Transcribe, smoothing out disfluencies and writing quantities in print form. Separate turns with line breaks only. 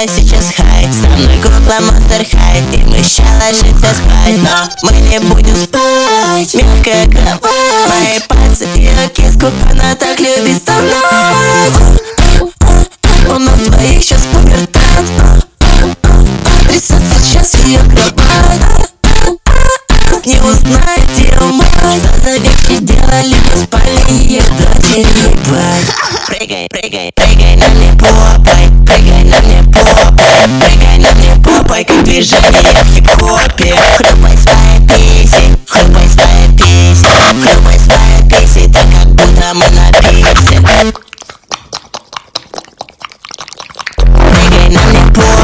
меня сейчас хай. Со мной кукла Monster High, и мы ща ложимся спать. Но мы не будем спать. Мягкая кровать, мои пальцы и киску, она так любит стонать. У нас двоих сейчас пубертат. Трясется сейчас ее кровать. Не узнает ее мать. За вещи делали, мы спали ее дочери ебать. Прыгай, прыгай, прыгай на мне попой. Прыгай на мне попой. Прыгай на мне попой, как движение в хип-хопе. Хлюпай свои писи, хлюпай свои писи, хлюпай свои писи, так как будто мы на пиксе. Прыгай на мне попой.